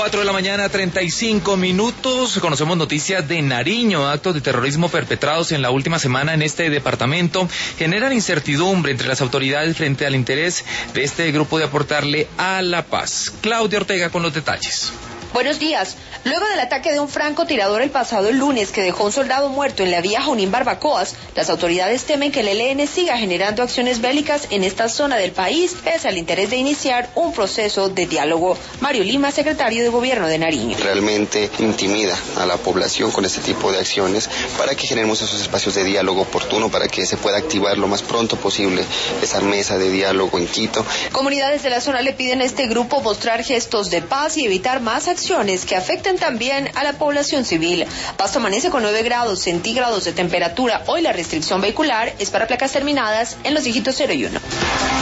4 de la mañana, 35 minutos. Conocemos noticias de Nariño. Actos de terrorismo perpetrados en la última semana en este departamento generan incertidumbre entre las autoridades frente al interés de este grupo de aportarle a la paz. Claudia Ortega con los detalles. Buenos días. Luego del ataque de un francotirador el pasado lunes que dejó un soldado muerto en la vía Junín-Barbacoas, las autoridades temen que el ELN siga generando acciones bélicas en esta zona del país, pese al interés de iniciar un proceso de diálogo. Mario Lima, secretario de Gobierno de Nariño. Realmente intimida a la población con este tipo de acciones para que generemos esos espacios de diálogo oportuno, para que se pueda activar lo más pronto posible esa mesa de diálogo en Quito. Comunidades de la zona le piden a este grupo mostrar gestos de paz y evitar más acciones que afecten también a la población civil. Pasto amanece con 9 grados centígrados de temperatura. Hoy la restricción vehicular es para placas terminadas en los dígitos 0 y 1.